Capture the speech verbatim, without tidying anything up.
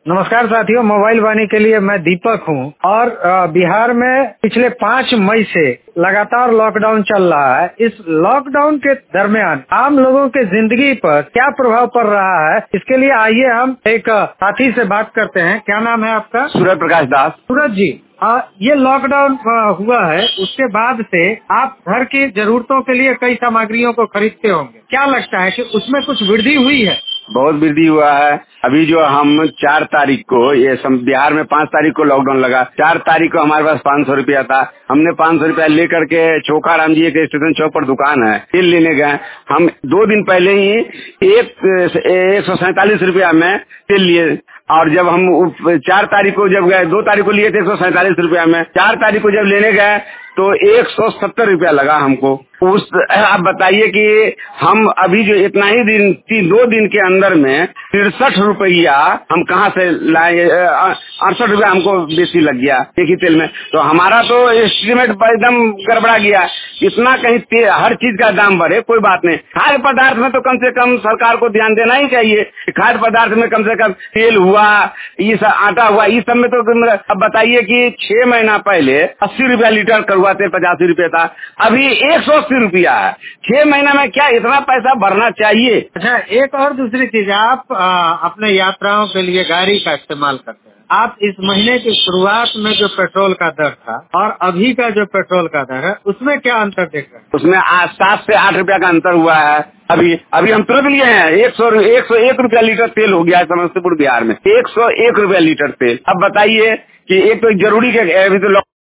नमस्कार साथियों, मोबाइल वाणी के लिए मैं दीपक हूं और बिहार में पिछले पाँच मई से लगातार लॉकडाउन चल रहा है। इस लॉकडाउन के दरमियान आम लोगों के जिंदगी पर क्या प्रभाव पड़ रहा है, इसके लिए आइए हम एक साथी से बात करते हैं। क्या नाम है आपका? सूरज प्रकाश दास। सूरज जी, आ, ये लॉकडाउन हुआ है, उसके बाद से आप घर की जरूरतों के लिए कई सामग्रियों को खरीदते होंगे। क्या लगता है कि उसमें कुछ वृद्धि हुई है? बहुत वृद्धि हुआ है। अभी जो हम चार तारीख को, ये बिहार में पाँच तारीख को लॉकडाउन लगा, चार तारीख को हमारे पास पाँच सौ रुपया था। हमने पाँच सौ रुपया लेकर के चोखाराम जी के स्टेशन चौक पर दुकान है, तेल लेने गए। हम दो दिन पहले ही एक एक सौ सैतालीस रुपया में तेल लिए, और जब हम चार तारीख को जब गए, दो तारीख को लिए थे एक सौ सैतालीस रुपया में, चार तारीख को जब लेने गए तो एक सौ सत्तर रुपया लगा हमको। उस आप बताइए कि हम अभी जो इतना ही दिन तीन दो दिन के अंदर में तिरसठ रुपया हम कहाँ से लाए? अड़सठ रुपया हमको बेसी लग गया एक ही तेल में। तो हमारा तो एस्टिमेट एकदम गड़बड़ा गया। इतना कहीं हर चीज का दाम बढ़े कोई बात नहीं, खाद्य पदार्थ में तो कम से कम सरकार को ध्यान देना ही चाहिए। खाद्य पदार्थ में कम से कम तेल हुआ, ये सब आटा हुआ, इस सब में तो अब बताइए कि छह महीना पहले अस्सी रुपया लीटर कड़वा तेल पचासी रुपया था, अभी एक सौ अस्सी रुपया है। छह महीना में क्या इतना पैसा बढ़ना चाहिए? अच्छा, एक और दूसरी चीज, आप आ, अपने यात्राओं के लिए गाड़ी का इस्तेमाल करते हैं। आप इस महीने की शुरुआत में जो पेट्रोल का दर था और अभी का जो पेट्रोल का दर है, उसमें क्या अंतर देख रहे हैं? उसमें सात से आठ रुपया का अंतर हुआ है। अभी अभी हम तुरंत लिए हैं, एक सौ एक सौ एक रुपया लीटर तेल हो गया है समस्तीपुर बिहार में, एक सौ एक रुपया लीटर तेल। अब बताइए कि एक तो जरूरी के अभी तो